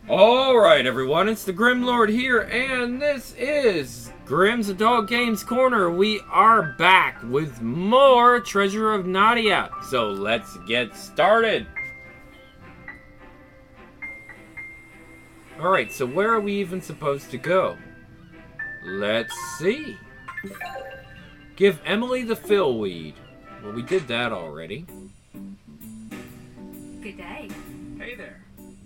Alright everyone, it's the Grim Lord here, and this is Grimm's Adult Games Corner. We are back with more Treasure of Nadia, so let's get started. Alright, so where are we even supposed to go? Let's see. Give Emily the fillweed. Well, we did that already. Good day. Hey there.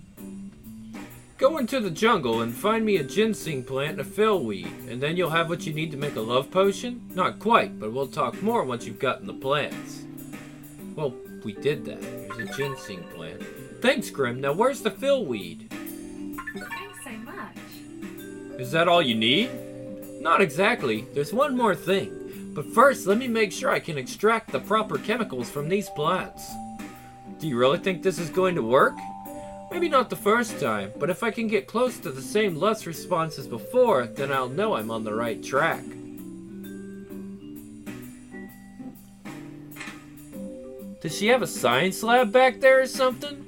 Go into the jungle and find me a ginseng plant and a fillweed, and then you'll have what you need to make a love potion? Not quite, but we'll talk more once you've gotten the plants. Well, we did that. Here's a ginseng plant. Thanks, Grim. Now where's the fillweed? Thanks so much. Is that all you need? Not exactly. There's one more thing. But first, let me make sure I can extract the proper chemicals from these plants. Do you really think this is going to work? Maybe not the first time, but if I can get close to the same lust response as before, then I'll know I'm on the right track. Does she have a science lab back there or something?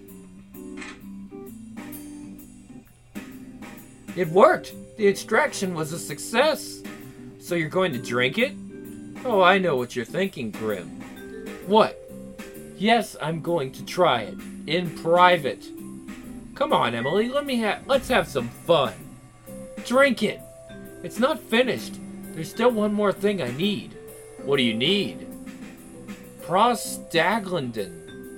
It worked! The extraction was a success! So you're going to drink it? Oh, I know what you're thinking, Grim. What? Yes, I'm going to try it. In private. Come on, Emily, let's have some fun. Drink it. It's not finished. There's still one more thing I need. What do you need? Prostaglandin.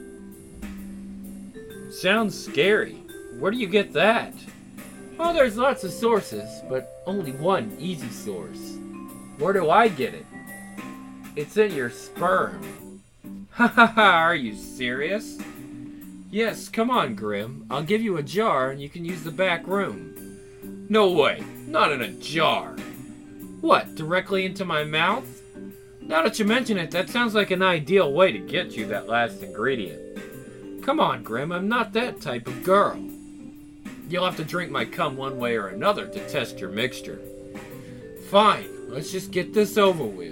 Sounds scary. Where do you get that? Well, there's lots of sources, but only one easy source. Where do I get it? It's in your sperm. Ha ha ha, are you serious? Yes, come on, Grim. I'll give you a jar and you can use the back room. No way, not in a jar. What, directly into my mouth? Now that you mention it, that sounds like an ideal way to get you that last ingredient. Come on, Grim, I'm not that type of girl. You'll have to drink my cum one way or another to test your mixture. Fine, let's just get this over with.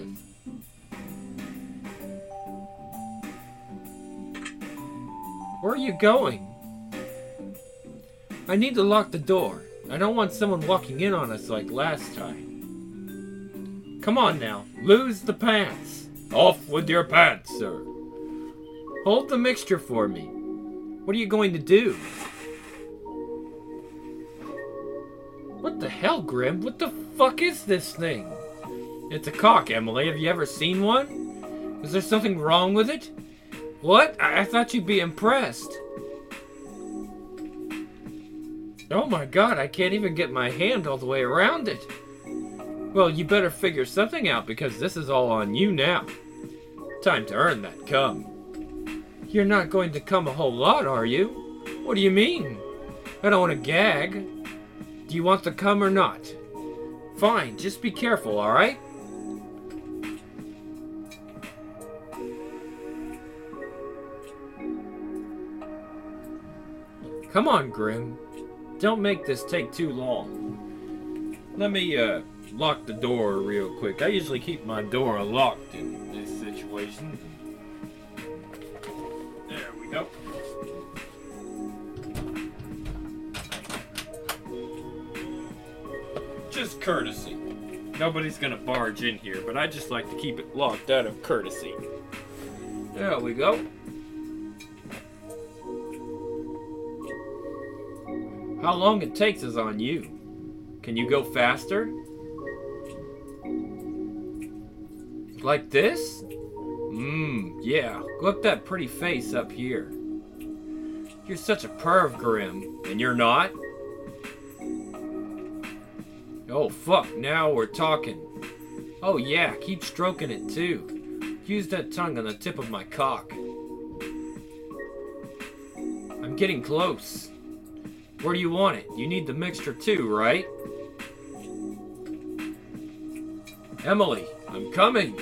Where are you going? I need to lock the door. I don't want someone walking in on us like last time. Come on now, lose the pants. Off with your pants, sir. Hold the mixture for me. What are you going to do? What the hell, Grim? What the fuck is this thing? It's a cock, Emily. Have you ever seen one? Is there something wrong with it? What? I thought you'd be impressed. Oh my god, I can't even get my hand all the way around it. Well, you better figure something out because this is all on you now. Time to earn that cum. You're not going to cum a whole lot, are you? What do you mean? I don't want to gag. Do you want the cum or not? Fine, just be careful, alright? Come on, Grim. Don't make this take too long. Let me, lock the door real quick. I usually keep my door unlocked in this situation. There we go. Just courtesy. Nobody's gonna barge in here, but I just like to keep it locked out of courtesy. There we go. How long it takes is on you. Can you go faster? Like this? Yeah. Look that pretty face up here. You're such a perv, Grim. And you're not? Oh, fuck. Now we're talking. Oh, yeah. Keep stroking it, too. Use that tongue on the tip of my cock. I'm getting close. Where do you want it? You need the mixture too, right? Emily, I'm coming.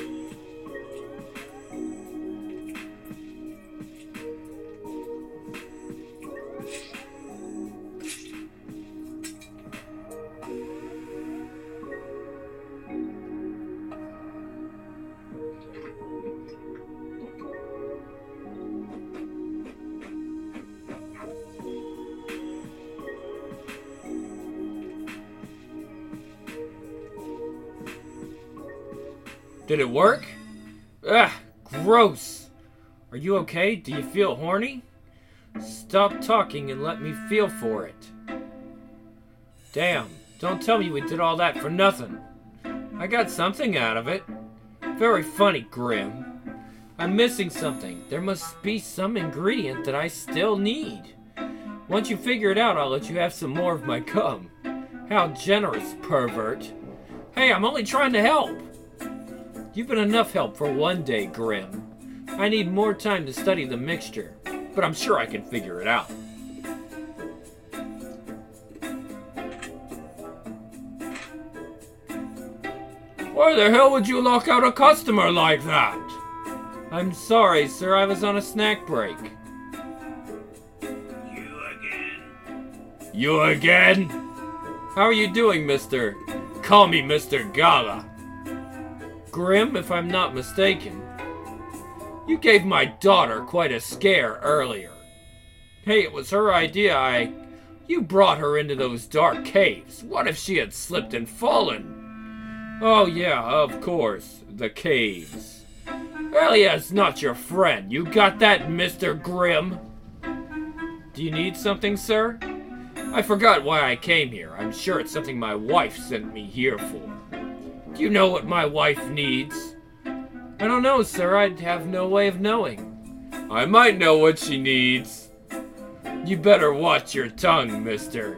Did it work? Ugh, gross. Are you okay? Do you feel horny? Stop talking and let me feel for it. Damn, don't tell me we did all that for nothing. I got something out of it. Very funny, Grim. I'm missing something. There must be some ingredient that I still need. Once you figure it out, I'll let you have some more of my cum. How generous, pervert. Hey, I'm only trying to help. You've been enough help for one day, Grim. I need more time to study the mixture, but I'm sure I can figure it out. Why the hell would you lock out a customer like that? I'm sorry, sir. I was on a snack break. You again? You again? How are you doing, mister? Call me Mr. Gala. Grim, if I'm not mistaken. You gave my daughter quite a scare earlier. Hey, it was her idea. You brought her into those dark caves. What if she had slipped and fallen? Oh yeah, of course. The caves. Elia's not your friend. You got that, Mr. Grim? Do you need something, sir? I forgot why I came here. I'm sure it's something my wife sent me here for. Do you know what my wife needs? I don't know, sir. I'd have no way of knowing. I might know what she needs. You better watch your tongue, mister.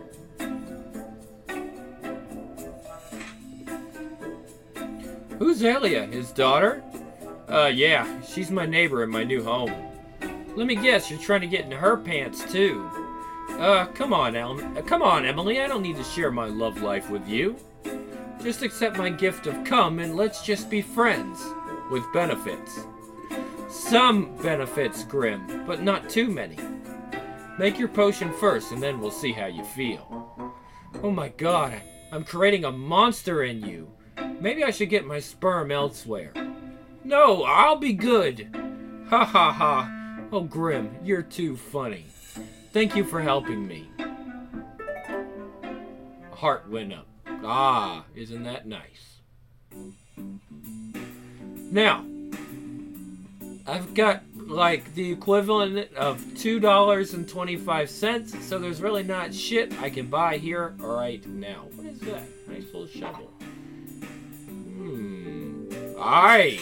Who's Elia? His daughter? Yeah. She's my neighbor in my new home. Let me guess, you're trying to get into her pants, too. Come on, Emily. I don't need to share my love life with you. Just accept my gift of cum and let's just be friends. With benefits. Some benefits, Grim, but not too many. Make your potion first and then we'll see how you feel. Oh my god, I'm creating a monster in you. Maybe I should get my sperm elsewhere. No, I'll be good. Ha ha ha. Oh, Grim, you're too funny. Thank you for helping me. A heart went up. Ah, isn't that nice? Now, I've got like the equivalent of $2.25, so there's really not shit I can buy here right now. What is that? Nice little shovel. Aye.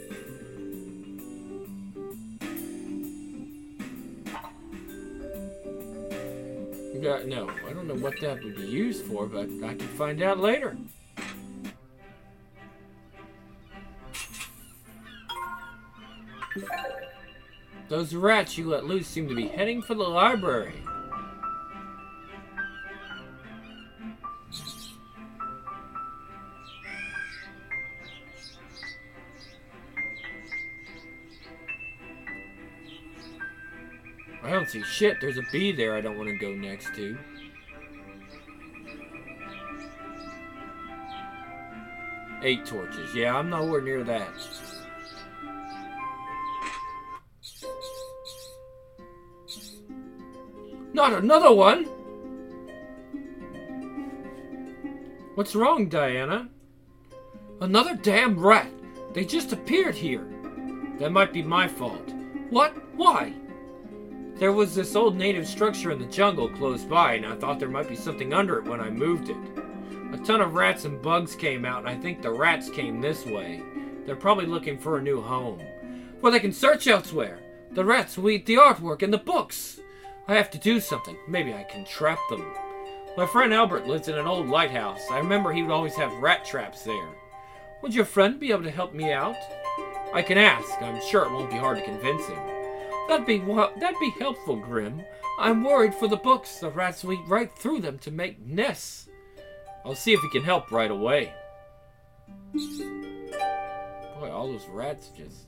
No, I don't know what that would be used for, but I can find out later. Those rats you let loose seem to be heading for the library. I don't see shit. There's a bee there I don't want to go next to. Eight torches. Yeah, I'm nowhere near that. Not another one! What's wrong, Diana? Another damn rat! They just appeared here. That might be my fault. What? Why? There was this old native structure in the jungle close by, and I thought there might be something under it when I moved it. A ton of rats and bugs came out, and I think the rats came this way. They're probably looking for a new home. Well, they can search elsewhere. The rats will eat the artwork and the books. I have to do something. Maybe I can trap them. My friend Albert lives in an old lighthouse. I remember he would always have rat traps there. Would your friend be able to help me out? I can ask. I'm sure it won't be hard to convince him. That'd be helpful, Grim. I'm worried for the books. The rats will eat right through them to make nests. I'll see if he can help right away. Boy, all those rats just...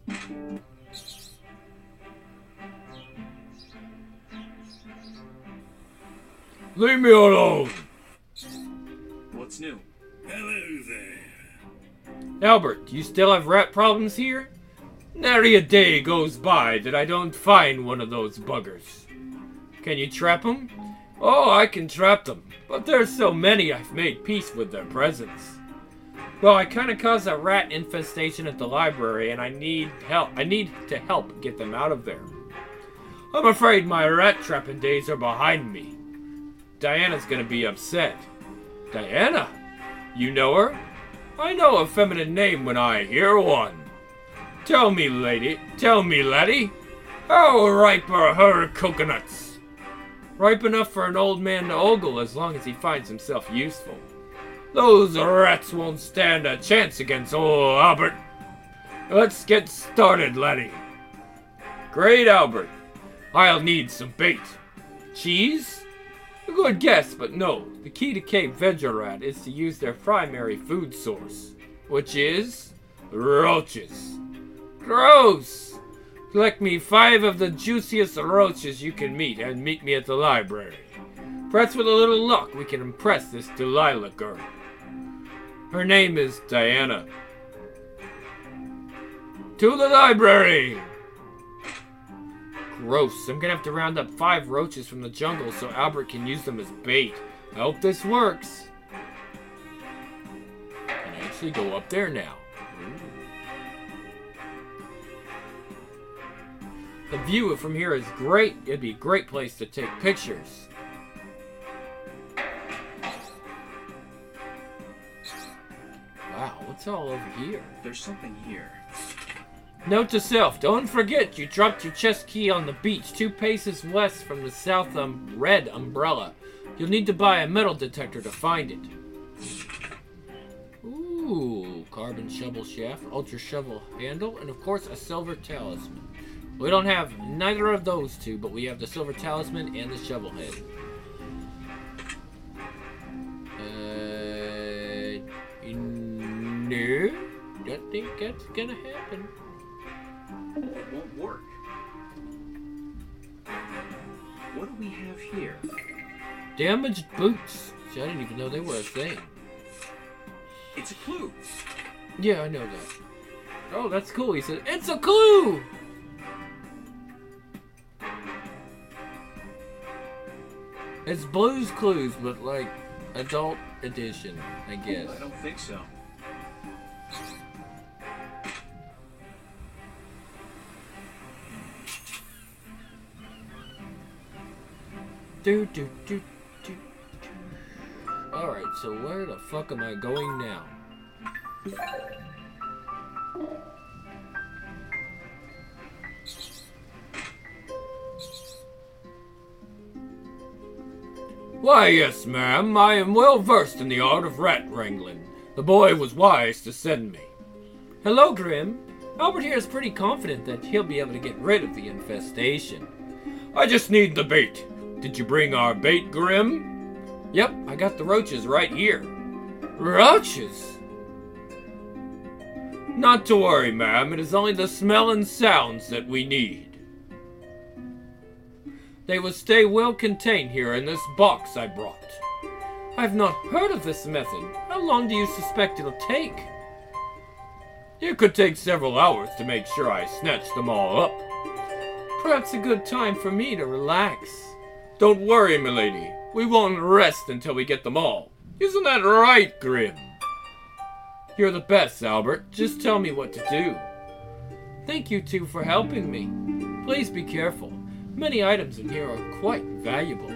Leave me alone! What's new? Hello there. Albert, do you still have rat problems here? Nary a day goes by that I don't find one of those buggers. Can you trap them? Oh, I can trap them, but there's so many I've made peace with their presence. Well, I kind of caused a rat infestation at the library, and I need help. I need to help get them out of there. I'm afraid my rat trapping days are behind me. Diana's gonna be upset. Diana? You know her? I know a feminine name when I hear one. Tell me, laddie, how ripe are her coconuts? Ripe enough for an old man to ogle as long as he finds himself useful. Those rats won't stand a chance against old Albert. Let's get started, laddie. Great, Albert. I'll need some bait. Cheese? A good guess, but no. The key to Cape Vegerat is to use their primary food source, which is roaches. Gross! Collect me 5 of the juiciest roaches you can meet and meet me at the library. Perhaps with a little luck we can impress this Delilah girl. Her name is Diana. To the library! Gross. I'm gonna have to round up 5 roaches from the jungle so Albert can use them as bait. I hope this works. I can actually go up there now. The view from here is great. It'd be a great place to take pictures. Wow, what's all over here? There's something here. Note to self, don't forget you dropped your chest key on the beach 2 paces west from the south red umbrella. You'll need to buy a metal detector to find it. Ooh, carbon shovel shaft, ultra shovel handle, and of course a silver talisman. We don't have neither of those two, but we have the silver talisman and the shovel head. No, don't think that's gonna happen. It won't work. What do we have here? Damaged boots. See, I didn't even know they were a thing. It's a clue. Yeah, I know that. Oh, that's cool. He said, it's a clue! It's Blue's Clues, but like adult edition, I guess. I don't think so. Do. Alright, so where the fuck am I going now? Why, yes, ma'am, I am well versed in the art of rat wrangling. The boy was wise to send me. Hello, Grim. Albert here is pretty confident that he'll be able to get rid of the infestation. I just need the bait. Did you bring our bait, Grim? Yep, I got the roaches right here. Roaches? Not to worry, ma'am. It is only the smell and sounds that we need. They will stay well contained here in this box I brought. I've not heard of this method. How long do you suspect it'll take? It could take several hours to make sure I snatch them all up. Perhaps a good time for me to relax. Don't worry, milady. We won't rest until we get them all. Isn't that right, Grim? You're the best, Albert. Just tell me what to do. Thank you two for helping me. Please be careful. Many items in here are quite valuable.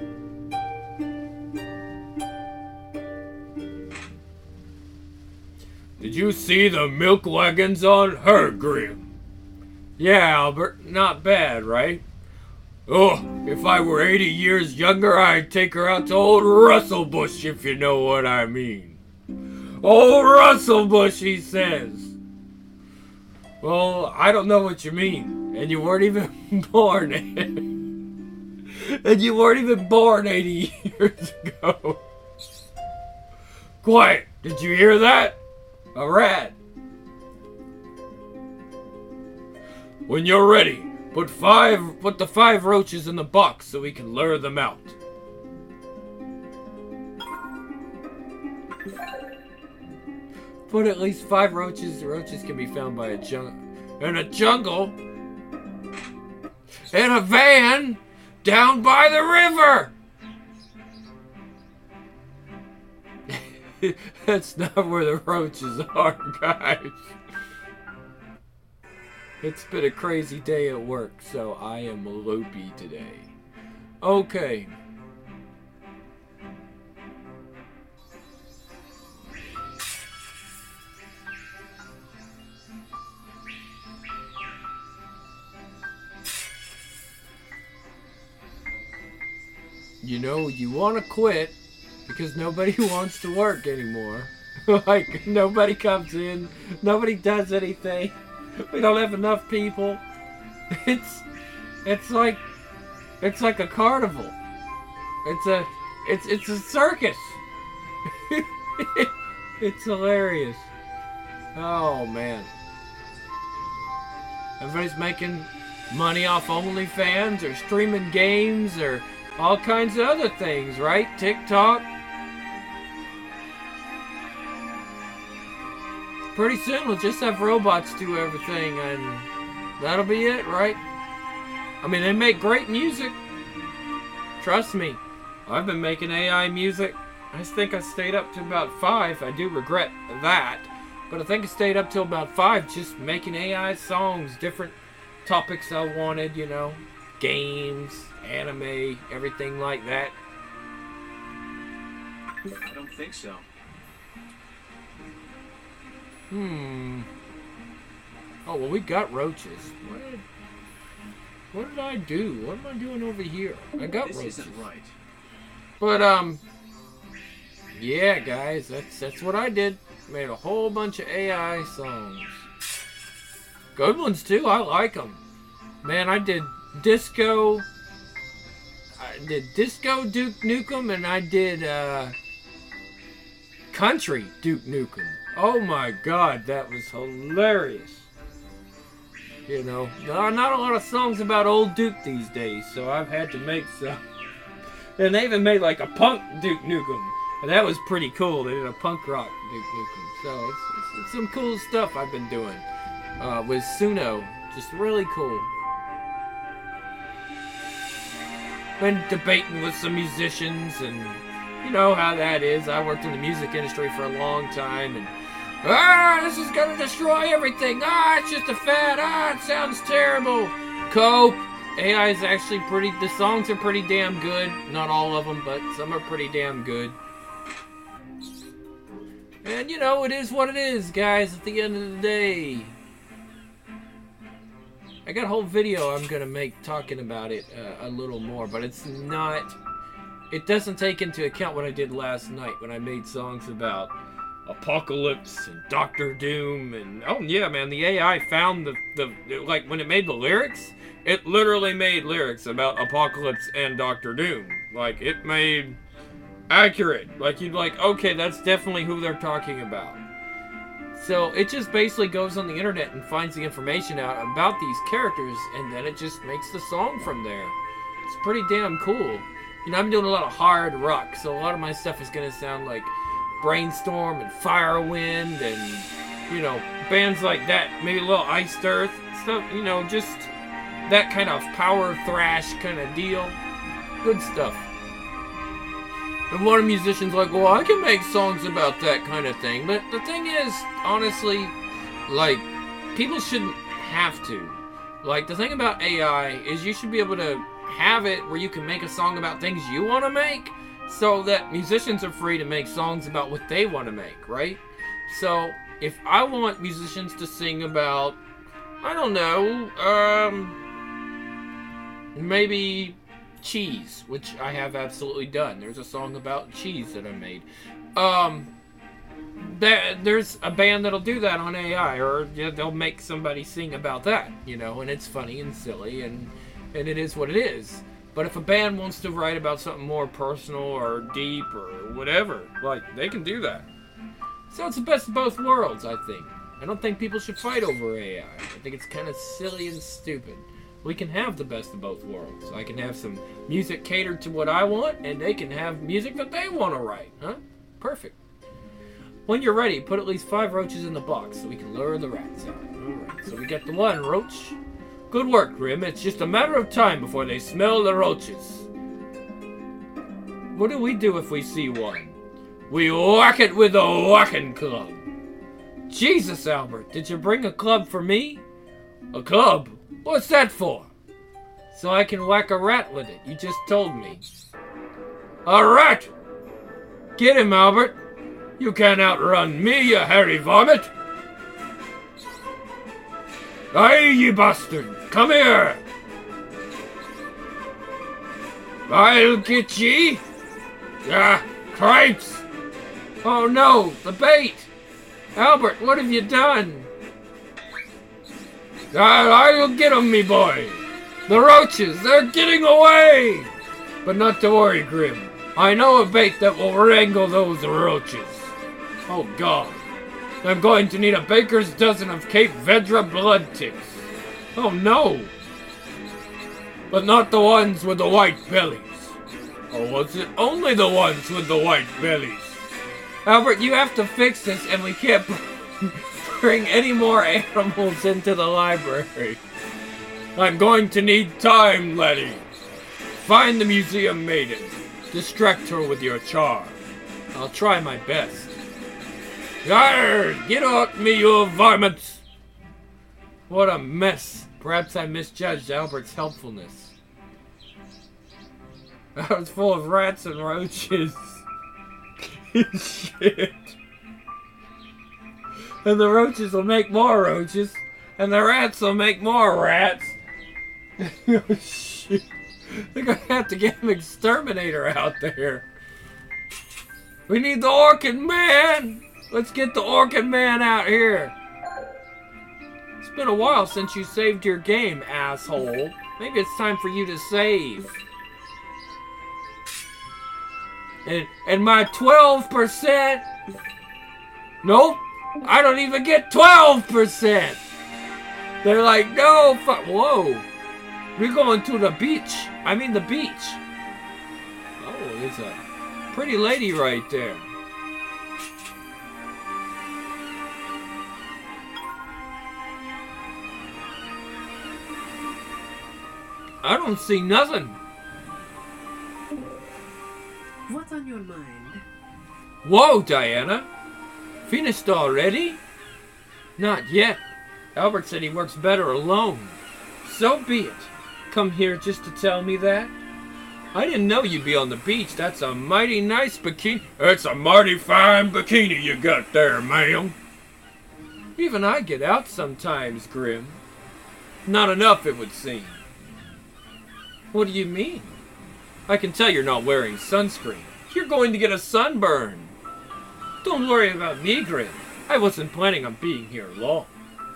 Did you see the milk wagons on her, Grim? Yeah, Albert. Not bad, right? Oh, if I were 80 years younger, I'd take her out to old Russellbush, if you know what I mean. Old Russellbush, he says. Well, I don't know what you mean. And you weren't even born. And you weren't even born 80 years ago. Quiet! Did you hear that? A rat. When you're ready, put the 5 roaches in the box so we can lure them out. Put at least 5 roaches. The roaches can be found by in a jungle. In a van down by the river. That's not where the roaches are, guys. It's been a crazy day at work, so I am loopy today. Okay. You know, you want to quit because nobody wants to work anymore. Like, nobody comes in, nobody does anything. We don't have enough people. It's like a carnival. It's a circus. It's hilarious. Oh man. Everybody's making money off OnlyFans or streaming games or all kinds of other things, right? TikTok. Pretty soon we'll just have robots do everything and that'll be it, right? I mean, they make great music. Trust me. I've been making AI music. I think I stayed up to about 5. I do regret that. But I think I stayed up till about 5 just making AI songs. Different topics I wanted, you know. Games, anime, everything like that. I don't think so. Oh, well, we got roaches. What did I do? What am I doing over here? I got This roaches. isn't right. But, yeah, guys, that's what I did. Made a whole bunch of AI songs. Good ones, too. I like them. Man, I did Disco. I did Disco Duke Nukem, and I did, Country Duke Nukem. Oh my god, that was hilarious. You know, not a lot of songs about old Duke these days, so I've had to make some. And they even made like a punk Duke Nukem, and that was pretty cool. They did a punk rock Duke Nukem, so it's some cool stuff I've been doing with Suno. Just really cool. Been debating with some musicians, and you know how that is. I worked in the music industry for a long time, and this is gonna destroy everything. It's just a fad. It sounds terrible. Cope. AI is actually the songs are pretty damn good. Not all of them, but some are pretty damn good. And you know, it is what it is, guys, at the end of the day. I got a whole video I'm gonna make talking about it a little more, but it doesn't take into account what I did last night when I made songs about Apocalypse and Doctor Doom, and oh yeah, man, the AI found the like when it made the lyrics, it literally made lyrics about Apocalypse and Doctor Doom. Like, it made accurate. Like, you'd like, okay, that's definitely who they're talking about. So it just basically goes on the internet and finds the information out about these characters, and then it just makes the song from there. It's pretty damn cool. You know, I'm doing a lot of hard rock, so a lot of my stuff is gonna sound like Brainstorm and Firewind and, you know, bands like that. Maybe a little Iced Earth stuff, you know, just that kind of power thrash kind of deal. Good stuff. And one of the musicians like, well, I can make songs about that kind of thing. But the thing is, honestly, like, people shouldn't have to. Like, the thing about AI is you should be able to have it where you can make a song about things you want to make, so that musicians are free to make songs about what they want to make, right? So, if I want musicians to sing about, I don't know, maybe cheese, which I have absolutely done. There's a song about cheese that I made. There's a band that'll do that on AI, or they'll make somebody sing about that, you know, and it's funny and silly, and it is what it is. But if a band wants to write about something more personal or deep or whatever, like, they can do that. So it's the best of both worlds, I think. I don't think people should fight over AI. I think it's kind of silly and stupid. We can have the best of both worlds. I can have some music catered to what I want, and they can have music that they want to write, huh? Perfect. When you're ready, put at least 5 roaches in the box so we can lure the rats out. Alright, so we got the 1 roach. Good work, Grim. It's just a matter of time before they smell the roaches. What do we do if we see one? We whack it with a whacking club. Jesus, Albert, did you bring a club for me? A club? What's that for? So I can whack a rat with it. You just told me. A rat? Get him, Albert. You can't outrun me, you hairy varmint. Aye, you bastard. Come here. I'll get ye. Ah, cripes. Oh no, the bait. Albert, what have you done? I'll get 'em, me boy. The roaches, they're getting away. But not to worry, Grim. I know a bait that will wrangle those roaches. Oh God. I'm going to need a baker's dozen of Cape Vedra blood ticks. Oh no. But not the ones with the white bellies. Or was it only the ones with the white bellies? Albert, you have to fix this, and we can't bring any more animals into the library. I'm going to need time, laddie. Find the museum maiden. Distract her with your charm. I'll try my best. Yarr! Get off me, you varmints! What a mess. Perhaps I misjudged Albert's helpfulness. I was full of rats and roaches. Shit. And the roaches will make more roaches. And the rats will make more rats. Oh shit. They're gonna have to get an exterminator out there. We need the Orchid Man! Let's get the Orchid Man out here. It's been a while since you saved your game, asshole. Maybe it's time for you to save. And my 12%? Nope. I don't even get 12%. They're like, no, whoa. We're going to the beach. I mean the beach. Oh, there's a pretty lady right there. I don't see nothing. What's on your mind? Whoa, Diana. Finished already? Not yet. Albert said he works better alone. So be it. Come here just to tell me that? I didn't know you'd be on the beach. That's a mighty nice bikini. That's a mighty fine bikini you got there, ma'am. Even I get out sometimes, Grim. Not enough, it would seem. What do you mean? I can tell you're not wearing sunscreen. You're going to get a sunburn. Don't worry about me, Grim. I wasn't planning on being here long.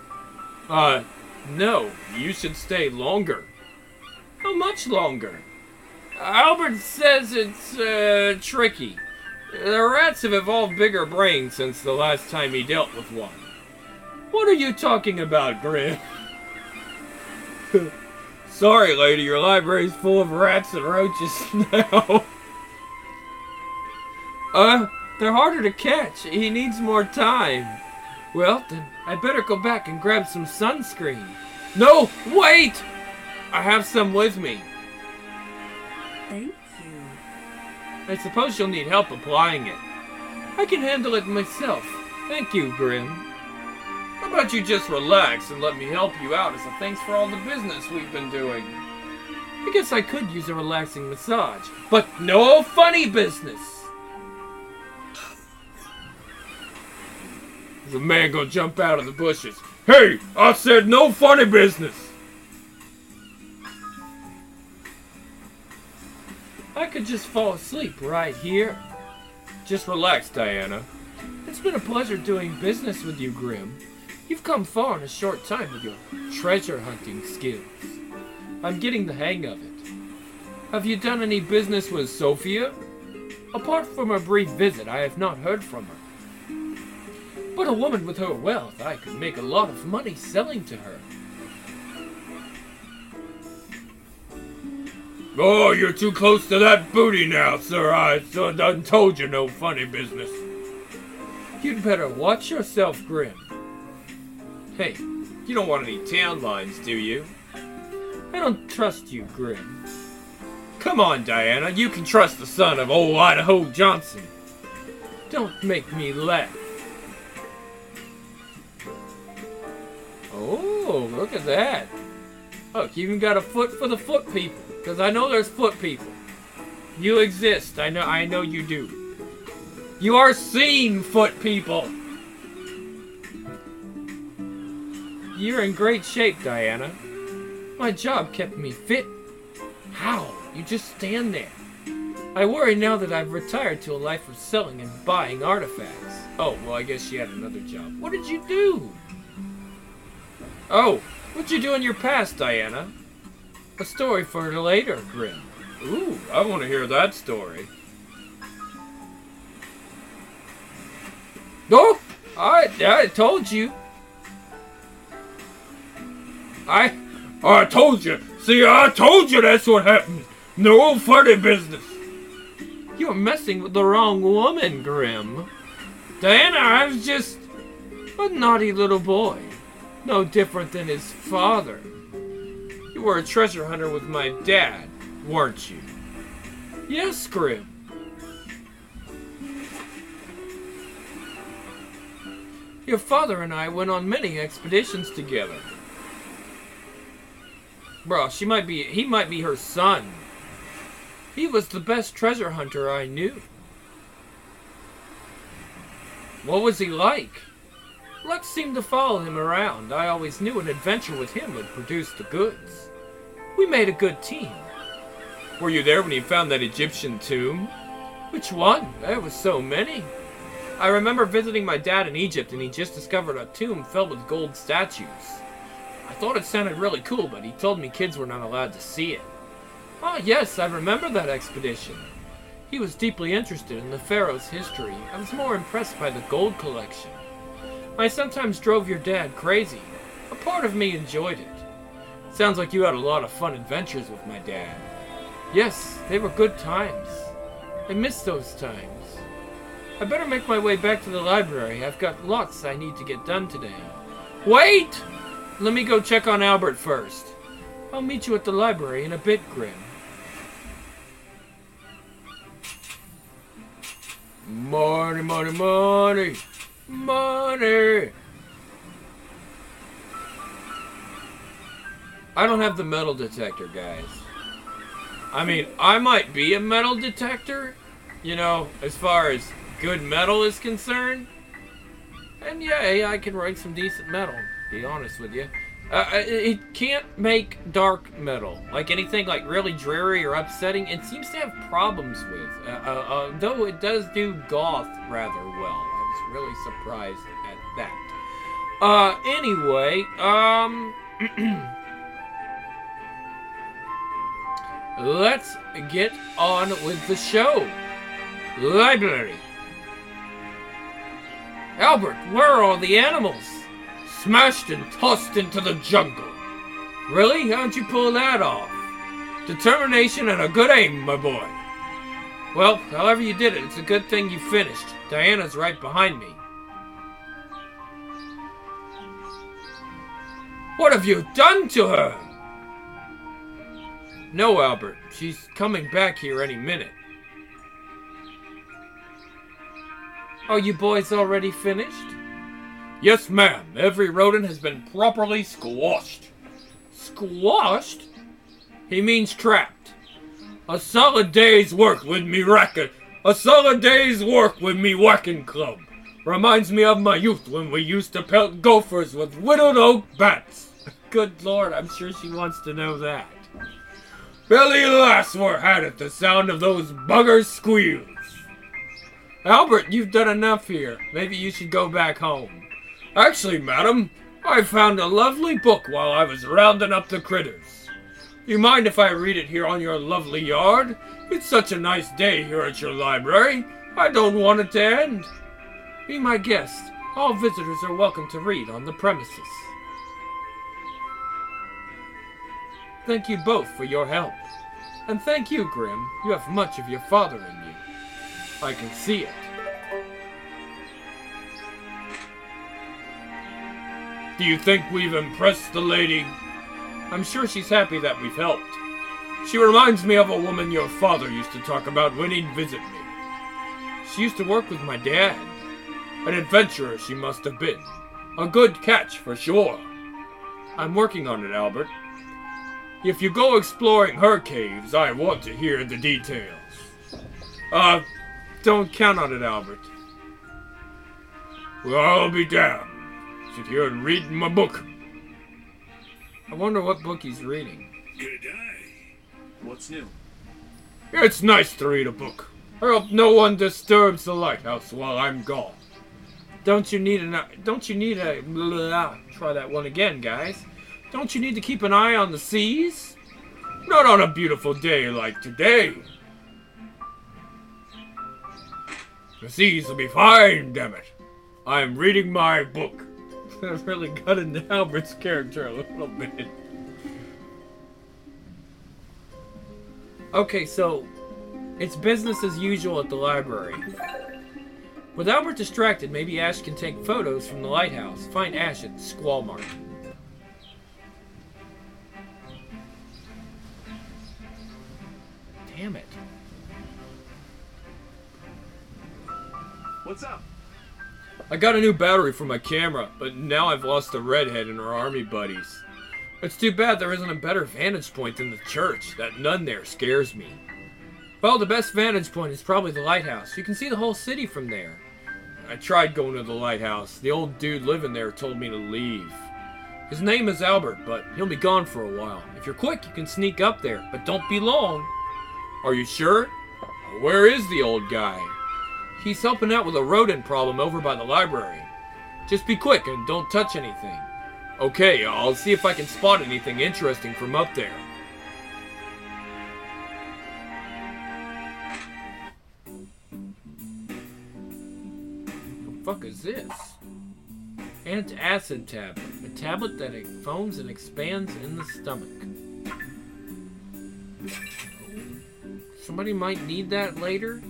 No. You should stay longer. How much longer? Albert says it's, tricky. The rats have evolved bigger brains since the last time he dealt with one. What are you talking about, Grim? Sorry, lady, your library's full of rats and roaches now. They're harder to catch. He needs more time. Well, then I better go back and grab some sunscreen. No, wait! I have some with me. Thank you. I suppose you'll need help applying it. I can handle it myself. Thank you, Grim. How about you just relax and let me help you out as a thanks for all the business we've been doing? I guess I could use a relaxing massage, but no funny business. The man gonna jump out of the bushes. Hey, I said no funny business. I could just fall asleep right here. Just relax, Diana. It's been a pleasure doing business with you, Grim. You've come far in a short time with your treasure hunting skills. I'm getting the hang of it. Have you done any business with Sophia? Apart from a brief visit, I have not heard from her. But a woman with her wealth, I could make a lot of money selling to her. Oh, you're too close to that booty now, sir. I done told you no funny business. You'd better watch yourself, Grim. Hey, you don't want any tan lines, do you? I don't trust you, Grim. Come on, Diana. You can trust the son of old Idaho Johnson. Don't make me laugh. Oh, look at that. Look, you even got a foot for the foot people. Because I know there's foot people. You exist. I know you do. You are seen, foot people. You're in great shape, Diana. My job kept me fit. How? You just stand there. I worry now that I've retired to a life of selling and buying artifacts. Oh, well, I guess she had another job. What did you do? Oh, what'd you do in your past, Diana? A story for later, Grim. Ooh, I want to hear that story. Oh, I told you. I told you. See, I told you that's what happened. No funny business. You're messing with the wrong woman, Grim. Diana, I was just a naughty little boy. No different than his father. You were a treasure hunter with my dad, weren't you? Yes, Grim. Your father and I went on many expeditions together. Bro, he might be her son. He was the best treasure hunter I knew. What was he like? Luck seemed to follow him around. I always knew an adventure with him would produce the goods. We made a good team. Were you there when he found that Egyptian tomb? Which one? There were so many. I remember visiting my dad in Egypt and he just discovered a tomb filled with gold statues. I thought it sounded really cool, but he told me kids were not allowed to see it. Ah, yes, I remember that expedition. He was deeply interested in the pharaoh's history. I was more impressed by the gold collection. I sometimes drove your dad crazy. A part of me enjoyed it. Sounds like you had a lot of fun adventures with my dad. Yes, they were good times. I miss those times. I better make my way back to the library. I've got lots I need to get done today. Wait! Let me go check on Albert first. I'll meet you at the library in a bit, Grim. Money, money, money! Money! I don't have the metal detector, guys. I mean, I might be a metal detector, you know, as far as good metal is concerned. And yeah, I can write some decent metal, to be honest with you. It can't make dark metal. Like anything like really dreary or upsetting, it seems to have problems with. Though it does do goth rather well. I was really surprised at that. Anyway, let's get on with the show. Library. Albert, where are all the animals? Smashed and tossed into the jungle. Really? How'd you pull that off? Determination and a good aim, my boy. Well, however you did it, it's a good thing you finished. Diana's right behind me. What have you done to her? No, Albert. She's coming back here any minute. Are you boys already finished? Yes, ma'am. Every rodent has been properly squashed. Squashed? He means trapped. A solid day's work with me whacking club. Reminds me of my youth when we used to pelt gophers with whittled oak bats. Good Lord, I'm sure she wants to know that. Belly laughs were had at the sound of those buggers' squeals. Albert, you've done enough here. Maybe you should go back home. Actually, madam, I found a lovely book while I was rounding up the critters. You mind if I read it here on your lovely yard? It's such a nice day here at your library. I don't want it to end. Be my guest. All visitors are welcome to read on the premises. Thank you both for your help. And thank you, Grim. You have much of your father in you. I can see it. Do you think we've impressed the lady? I'm sure she's happy that we've helped. She reminds me of a woman your father used to talk about when he'd visit me. She used to work with my dad. An adventurer she must have been. A good catch, for sure. I'm working on it, Albert. If you go exploring her caves, I want to hear the details. Don't count on it, Albert. Well, I'll be damned. Sit here and read my book. I wonder what book he's reading. Good day. What's new? It's nice to read a book. I hope no one disturbs the lighthouse while I'm gone. Don't you need a try that one again, guys. Don't you need to keep an eye on the seas? Not on a beautiful day like today. The seas will be fine, damn it. I'm reading my book. I really got into Albert's character a little bit. Okay, so it's business as usual at the library. With Albert distracted, maybe Ash can take photos from the lighthouse. Find Ash at Squall Mart. Damn it. What's up? I got a new battery for my camera, but now I've lost the redhead and her army buddies. It's too bad there isn't a better vantage point than the church. That nun there scares me. Well, the best vantage point is probably the lighthouse. You can see the whole city from there. I tried going to the lighthouse. The old dude living there told me to leave. His name is Albert, but he'll be gone for a while. If you're quick, you can sneak up there, but don't be long. Are you sure? Where is the old guy? He's helping out with a rodent problem over by the library. Just be quick and don't touch anything. Okay, I'll see if I can spot anything interesting from up there. What the fuck is this? Antacid tablet. A tablet that foams and expands in the stomach. Somebody might need that later?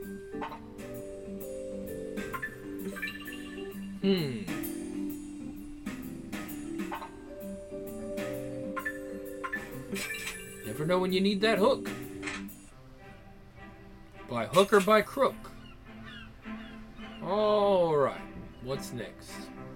Never know when you need that hook. By hook or by crook. Alright, what's next?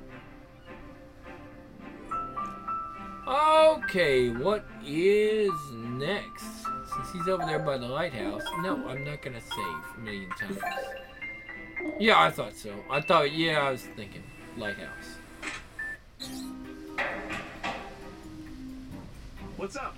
Okay, what is next? Since he's over there by the lighthouse. No, I'm not gonna save a million times. Yeah, I thought so. I was thinking lighthouse. What's up?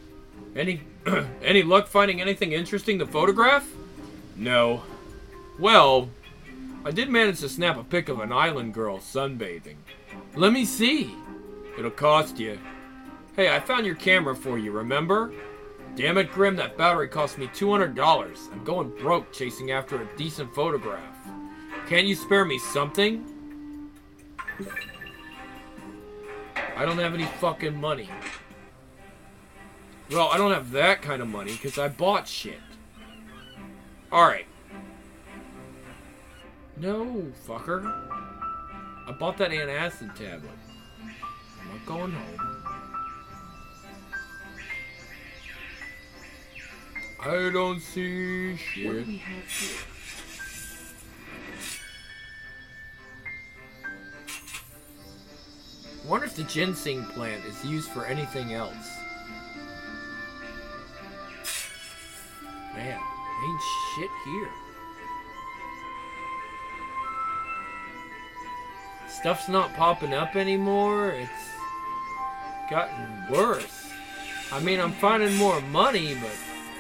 Any luck finding anything interesting to photograph? No. Well, I did manage to snap a pic of an island girl sunbathing. Let me see. It'll cost you. Hey, I found your camera for you, remember? Damn it, Grim, that battery cost me $200. I'm going broke chasing after a decent photograph. Can't you spare me something? I don't have any fucking money. Well, I don't have that kind of money because I bought shit. Alright. No, fucker. I bought that antacid tablet. I'm not going home. I don't see shit. What do we have here? I wonder if the ginseng plant is used for anything else. Man, ain't shit here. Stuff's not popping up anymore. It's gotten worse. I mean, I'm finding more money, but...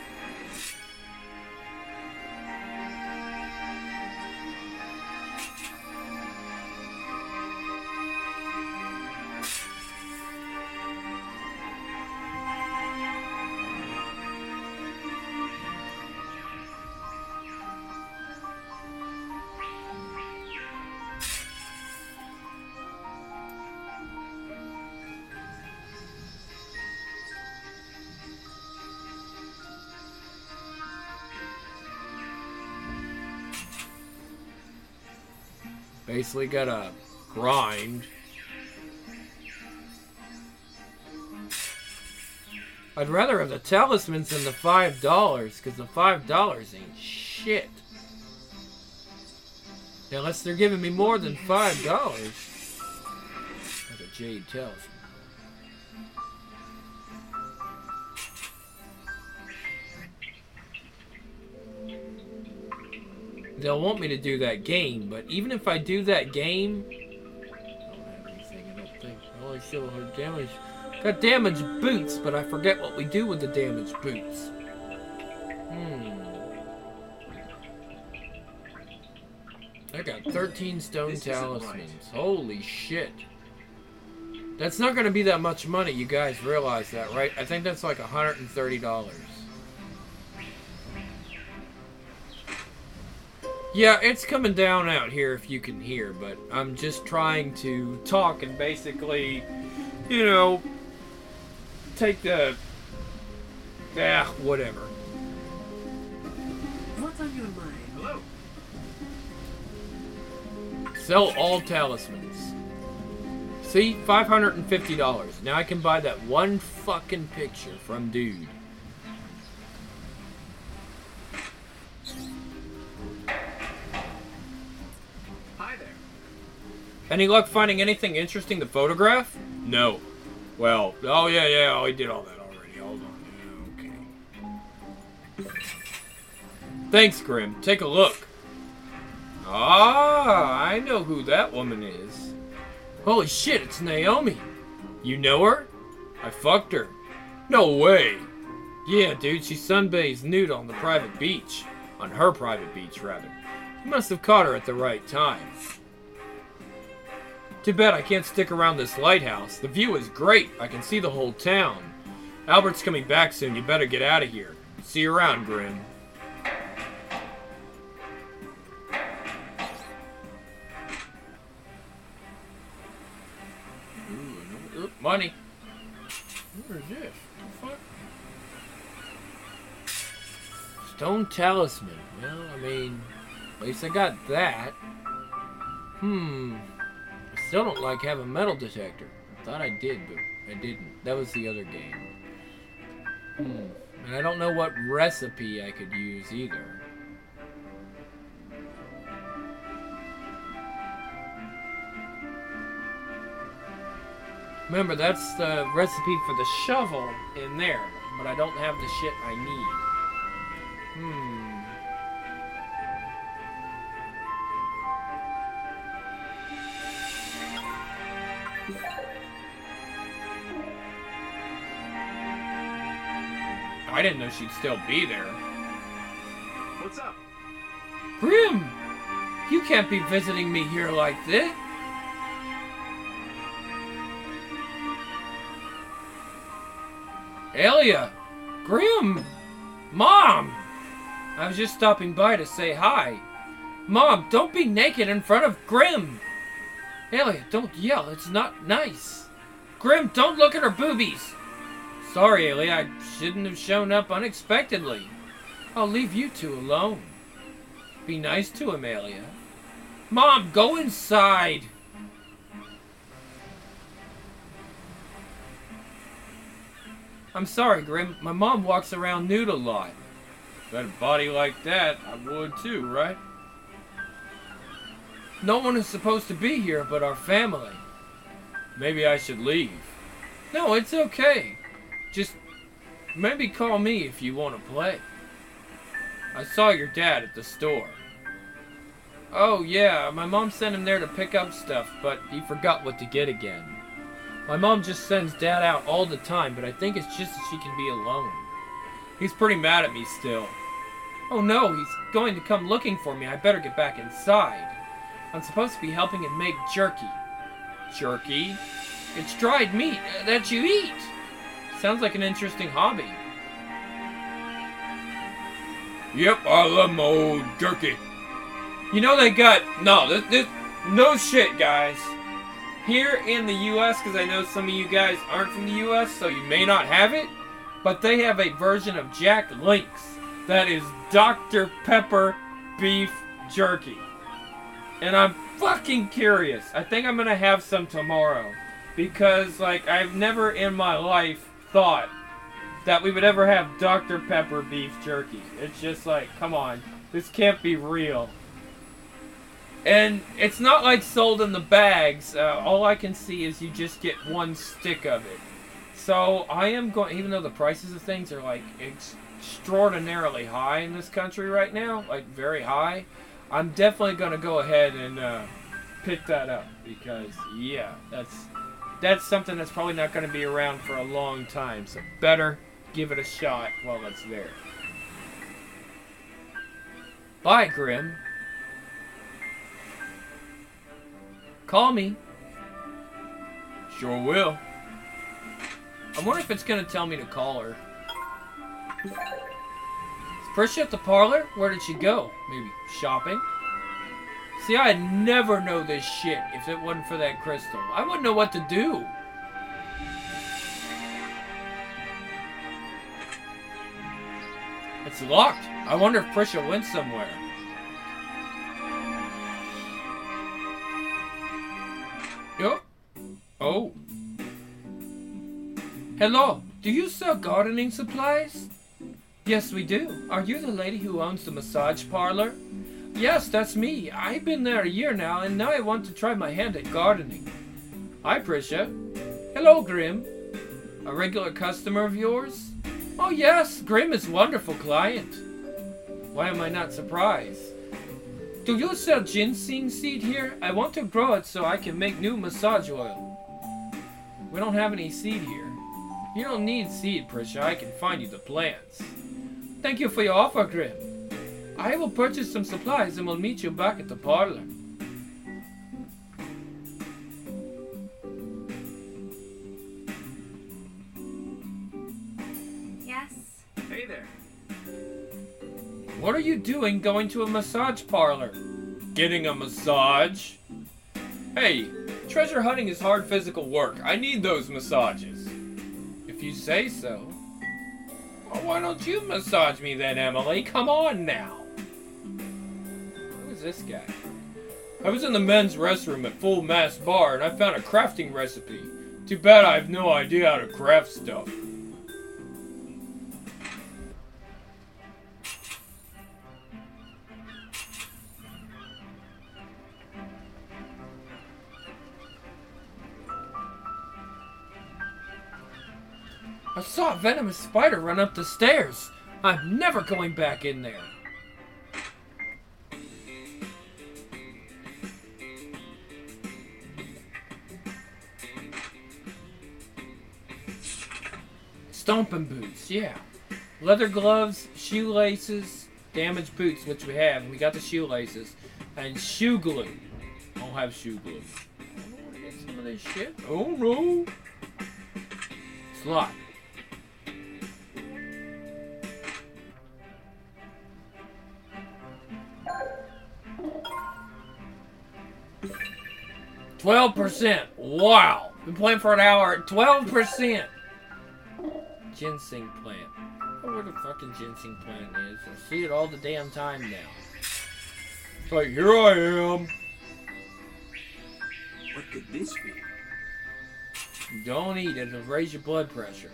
Basically gotta grind. I'd rather have the talismans than the $5, because the $5 ain't shit. Unless they're giving me more than $5. Like a Jade tells me. They'll want me to do that game, but even if I do that game, I don't have anything, I don't think. I only show her damage. Got damaged boots, but I forget what we do with the damaged boots. I got 13 stone talismans. Holy shit. That's not going to be that much money, you guys realize that, right? I think that's like $130. Yeah, it's coming down out here if you can hear, but I'm just trying to talk and basically, you know, take the... whatever. What's on your mind? Hello. Sell all talismans. See? $550. Now I can buy that one fucking picture from Dude. Hi there. Any luck finding anything interesting to photograph? No. Well, oh yeah, we did all that already. Hold on. Yeah, okay. Thanks, Grim. Take a look. Ah, I know who that woman is. Holy shit, it's Naomi. You know her? I fucked her. No way. Yeah, dude, she sunbathes nude on the private beach. On her private beach, rather. You must have caught her at the right time. Too bad I can't stick around this lighthouse. The view is great. I can see the whole town. Albert's coming back soon. You better get out of here. See you around, Grim. Ooh, money. Where is this? What the fuck? Stone talisman. Well, I mean, at least I got that. I still don't like having a metal detector. I thought I did, but I didn't. That was the other game. And I don't know what recipe I could use either. Remember, that's the recipe for the shovel in there, but I don't have the shit I need. I didn't know she'd still be there. What's up? Grim! You can't be visiting me here like this. Elia! Grim! Mom! I was just stopping by to say hi. Mom, don't be naked in front of Grim! Elia, don't yell. It's not nice. Grim, don't look at her boobies! Sorry, Elia. I shouldn't have shown up unexpectedly. I'll leave you two alone. Be nice to him, Elia. Mom, go inside! I'm sorry, Grim. My mom walks around nude a lot. If I had a body like that, I would too, right? No one is supposed to be here but our family. Maybe I should leave. No, it's okay. Just maybe call me if you want to play. I saw your dad at the store. Oh yeah, my mom sent him there to pick up stuff, but he forgot what to get again. My mom just sends Dad out all the time, but I think it's just so she can be alone. He's pretty mad at me still. Oh no, he's going to come looking for me. I better get back inside. I'm supposed to be helping him make jerky. Jerky? It's dried meat that you eat. Sounds like an interesting hobby. Yep, I love my old jerky. You know they got... No shit, guys. Here in the U.S., because I know some of you guys aren't from the U.S., so you may not have it, but they have a version of Jack Link's that is Dr. Pepper beef jerky. And I'm fucking curious. I think I'm going to have some tomorrow. Because, like, I've never in my life thought that we would ever have Dr. Pepper beef jerky. It's just like, come on. This can't be real. And it's not like sold in the bags. All I can see is you just get one stick of it. So I am going, even though the prices of things are like extraordinarily high in this country right now, like very high, I'm definitely going to go ahead and pick that up because, yeah, that's something that's probably not going to be around for a long time. So better give it a shot while it's there. Bye, Grim. Call me. Sure will. I wonder if it's going to tell me to call her. Is Prisha at the parlor? Where did she go? Maybe shopping? See, I'd never know this shit if it wasn't for that crystal. I wouldn't know what to do. It's locked. I wonder if Prisha went somewhere. Yup. Oh. Hello. Do you sell gardening supplies? Yes, we do. Are you the lady who owns the massage parlor? Yes, that's me. I've been there a year now, and now I want to try my hand at gardening. Hi, Prisha. Hello, Grim. A regular customer of yours? Oh, yes. Grim is a wonderful client. Why am I not surprised? Do you sell ginseng seed here? I want to grow it so I can make new massage oil. We don't have any seed here. You don't need seed, Prisha. I can find you the plants. Thank you for your offer, Grim. I will purchase some supplies and will meet you back at the parlor. Yes? Hey there. What are you doing going to a massage parlor? Getting a massage? Hey, treasure hunting is hard physical work. I need those massages. If you say so. Well, why don't you massage me then, Emily? Come on now. Who is this guy? I was in the men's restroom at Full Mast Bar and I found a crafting recipe. Too bad I have no idea how to craft stuff. I saw a venomous spider run up the stairs. I'm never going back in there. Stomping boots, yeah. Leather gloves, shoelaces, damaged boots, which we have. We got the shoelaces. And shoe glue. I don't have shoe glue. I don't want to get some of this shit. Oh no. It's locked. 12%. Wow. Been playing for an hour. 12%. Ginseng plant. I don't know where the fucking ginseng plant is. I see it all the damn time now. It's like, here I am. What could this be? Don't eat it. It'll raise your blood pressure.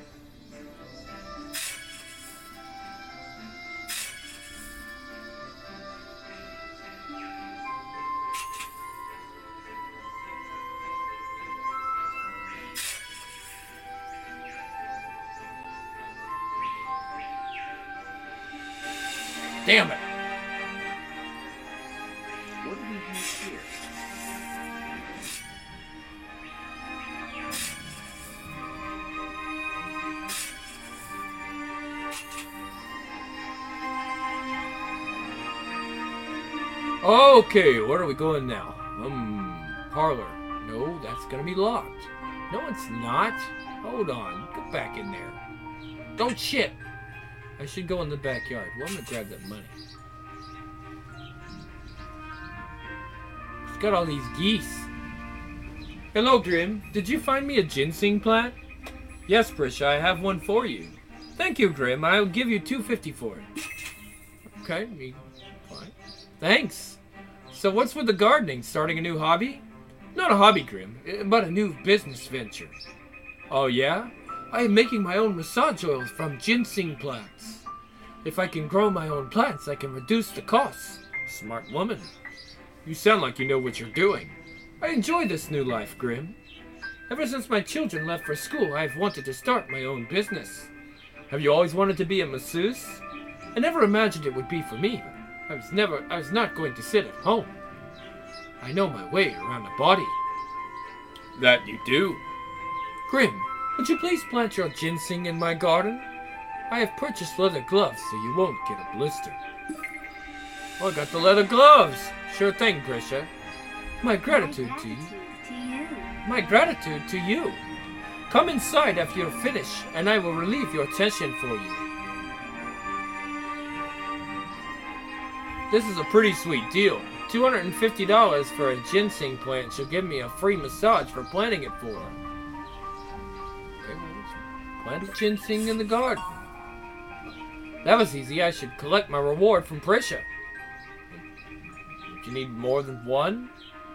Damn it! What do we have here? Okay, where are we going now? Parlor. No, that's gonna be locked. No, it's not. Hold on. Get back in there. Don't shit. I should go in the backyard. Well, I'm gonna grab that money. It's got all these geese. Hello, Grim. Did you find me a ginseng plant? Yes, Prisha, I have one for you. Thank you, Grim. I'll give you $2.50 for it. Okay, fine. Thanks. So what's with the gardening? Starting a new hobby? Not a hobby, Grim, but a new business venture. Oh, yeah? I am making my own massage oils from ginseng plants. If I can grow my own plants, I can reduce the costs. Smart woman. You sound like you know what you're doing. I enjoy this new life, Grim. Ever since my children left for school, I've wanted to start my own business. Have you always wanted to be a masseuse? I never imagined it would be for me. I was not going to sit at home. I know my way around a body. That you do. Grim, would you please plant your ginseng in my garden? I have purchased leather gloves so you won't get a blister. Oh, I got the leather gloves. Sure thing, Prisha. My gratitude to you. My gratitude to you. Come inside after you're finished, and I will relieve your tension for you. This is a pretty sweet deal. $250 for a ginseng plant should give me a free massage for planting it for her. Okay, well, plant a ginseng in the garden. That was easy. I should collect my reward from Prisha. Do you need more than one?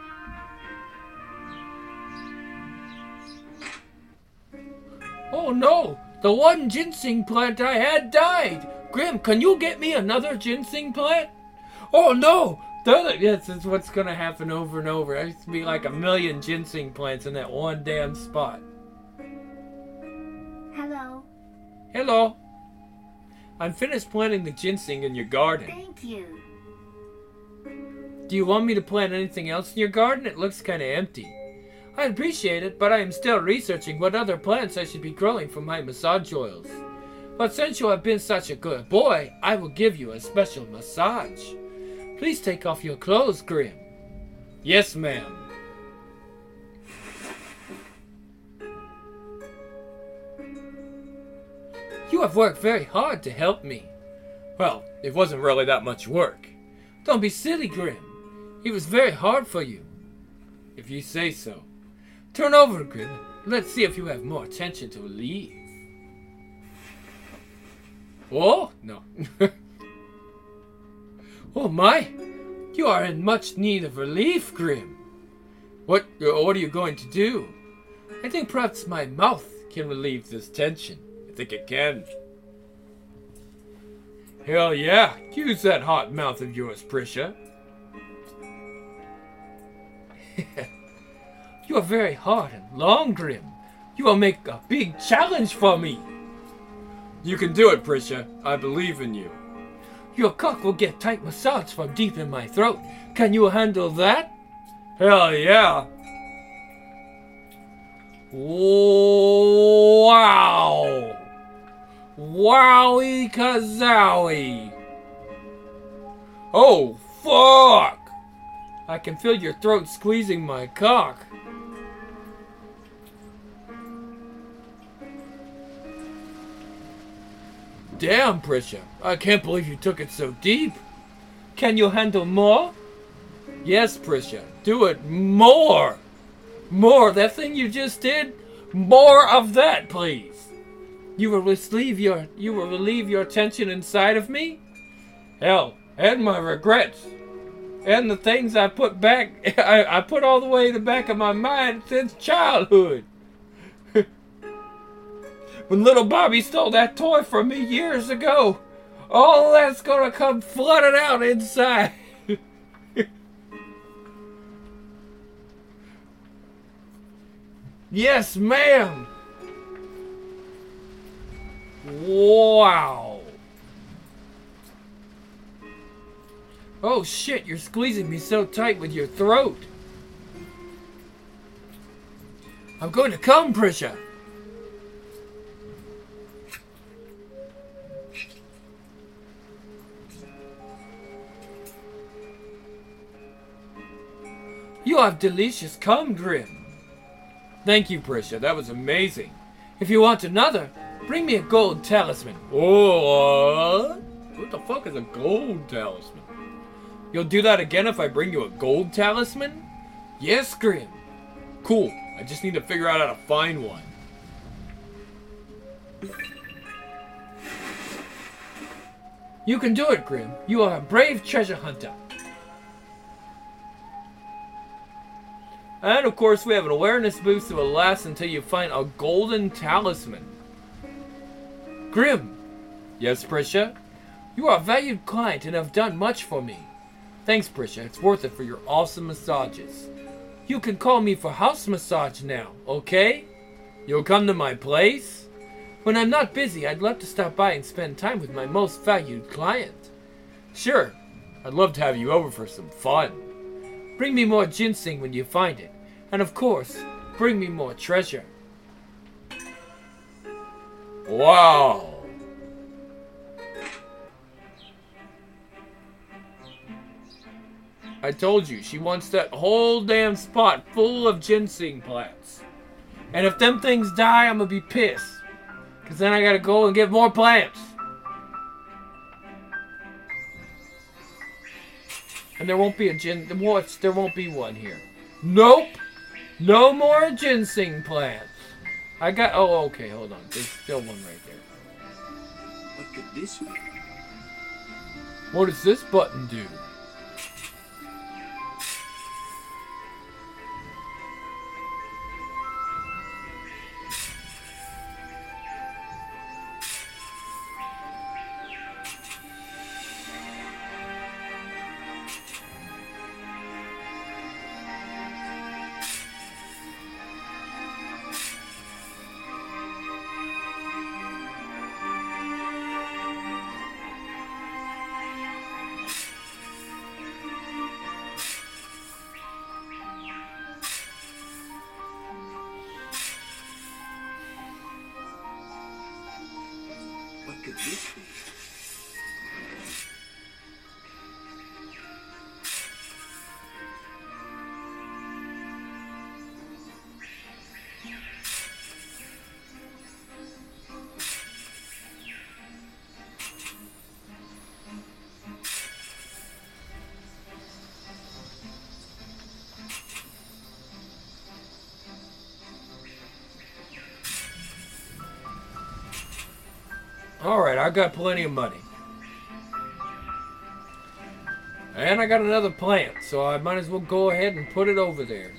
Oh no! The one ginseng plant I had died! Grim, can you get me another ginseng plant? Oh no! Yes, that's what's gonna happen over and over. There used to be like 1,000,000 ginseng plants in that one damn spot. Hello. Hello. I'm finished planting the ginseng in your garden. Thank you. Do you want me to plant anything else in your garden? It looks kinda empty. I appreciate it, but I am still researching what other plants I should be growing for my massage oils. But since you have been such a good boy, I will give you a special massage. Please take off your clothes, Grim. Yes, ma'am. You have worked very hard to help me. Well, it wasn't really that much work. Don't be silly, Grim. It was very hard for you. If you say so. Turn over, Grim. Let's see if you have more tension to relieve. Oh, no. Oh my! You are in much need of relief, Grim. What are you going to do? I think perhaps my mouth can relieve this tension. I think it can. Hell yeah! Use that hot mouth of yours, Prisha. You are very hard and long, Grim. You will make a big challenge for me. You can do it, Prisha. I believe in you. Your cock will get tight massage from deep in my throat. Can you handle that? Hell yeah. Wow. Wowie kazowie. Oh, fuck. I can feel your throat squeezing my cock. Damn, Prisha. I can't believe you took it so deep. Can you handle more? Yes, Prisha. Do it more. More. That thing you just did? More of that, please. You will relieve your tension inside of me? Hell, and my regrets. And the things I put back, I put all the way in the back of my mind since childhood. When little Bobby stole that toy from me years ago, all that's gonna come flooding out inside. Yes, ma'am. Wow. Oh shit, you're squeezing me so tight with your throat. I'm going to come, Prisha. You have delicious cum, Grim. Thank you, Prisha. That was amazing. If you want another, bring me a gold talisman. Oh, what the fuck is a gold talisman? You'll do that again if I bring you a gold talisman? Yes, Grim. Cool. I just need to figure out how to find one. You can do it, Grim. You are a brave treasure hunter. And of course we have an awareness boost that will last until you find a golden talisman. Grim. Yes, Prisha? You are a valued client and have done much for me. Thanks, Prisha. It's worth it for your awesome massages. You can call me for house massage now, okay? You'll come to my place? When I'm not busy, I'd love to stop by and spend time with my most valued client. Sure, I'd love to have you over for some fun. Bring me more ginseng when you find it. And of course, bring me more treasure. Wow. I told you, she wants that whole damn spot full of ginseng plants. And if them things die, I'm gonna be pissed. Because then I gotta go and get more plants. And there won't be there won't be one here. Nope. No more ginseng plants. Oh, okay, hold on. There's still one right there. What could this be? What does this button do? What could this be? Alright, I got plenty of money. And I got another plant, so I might as well go ahead and put it over there.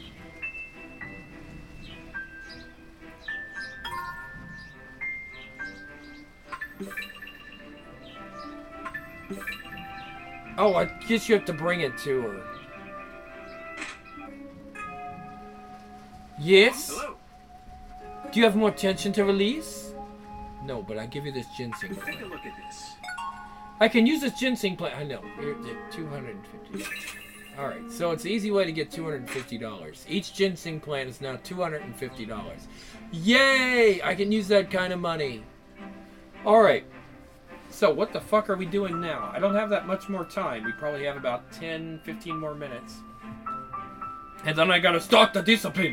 Oh, I guess you have to bring it to her. Yes? Hello. Do you have more tension to release? No, but I give you this ginseng Take plant. a look at this. I can use this ginseng plant. I know. Here, $250. Alright, so it's an easy way to get $250. Each ginseng plant is now $250. Yay! I can use that kind of money. Alright. So, what the fuck are we doing now? I don't have that much more time. We probably have about 10, 15 more minutes. And then I gotta start the discipline.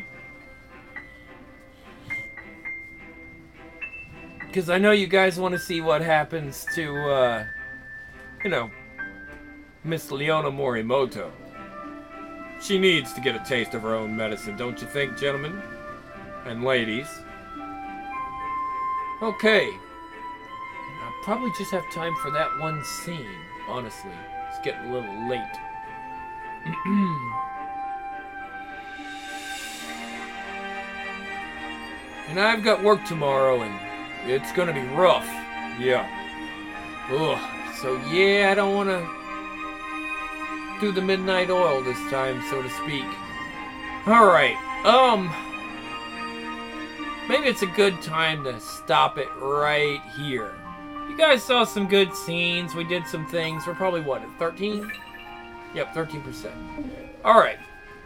Because I know you guys want to see what happens to, Miss Leona Morimoto. She needs to get a taste of her own medicine, don't you think, gentlemen? And ladies. Okay. I'll probably just have time for that one scene, honestly. It's getting a little late. And I've got work tomorrow, and it's gonna be rough. Yeah. Ugh. So yeah, I don't wanna do the midnight oil this time, so to speak. Alright. Maybe it's a good time to stop it right here. You guys saw some good scenes. We did some things. We're probably, what, at 13? Yep, 13%. Alright.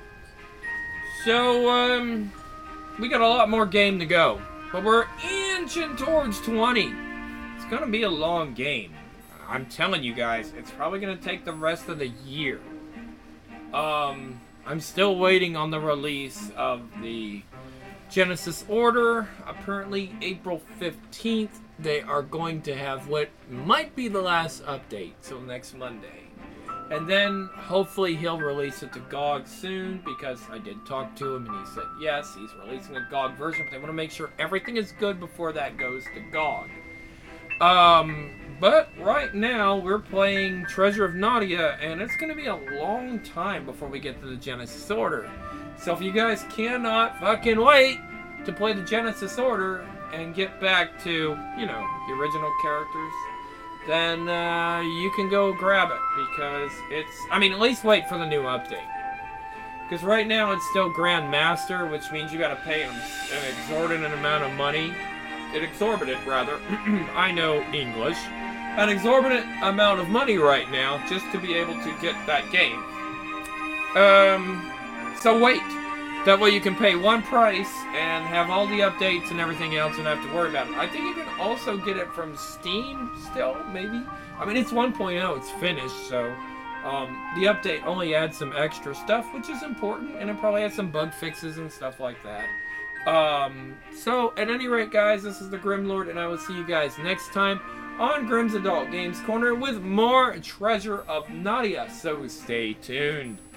So, we got a lot more game to go. But we're inching towards 20. It's gonna be a long game. I'm telling you guys, it's probably gonna take the rest of the year. I'm still waiting on the release of the Genesis Order. Apparently, April 15th, they are going to have what might be the last update, so next Monday. And then, hopefully, he'll release it to GOG soon, because I did talk to him, and he said, yes, he's releasing a GOG version, but they want to make sure everything is good before that goes to GOG. But right now, we're playing Treasure of Nadia, and it's going to be a long time before we get to the Genesis Order. So if you guys cannot fucking wait to play the Genesis Order and get back to, the original characters, then you can go grab it, because it's, I mean, at least wait for the new update. Because right now it's still Grandmaster, which means you gotta pay an exorbitant amount of money. Exorbitant, rather. I know English. An exorbitant amount of money right now just to be able to get that game. So wait. That way you can pay one price and have all the updates and everything else and not have to worry about it. I think you can also get it from Steam still, maybe? I mean, it's 1.0, it's finished, so the update only adds some extra stuff, which is important, and it probably has some bug fixes and stuff like that. So, at any rate, guys, this is the Grimlord, and I will see you guys next time on Grim's Adult Games Corner with more Treasure of Nadia, so stay tuned.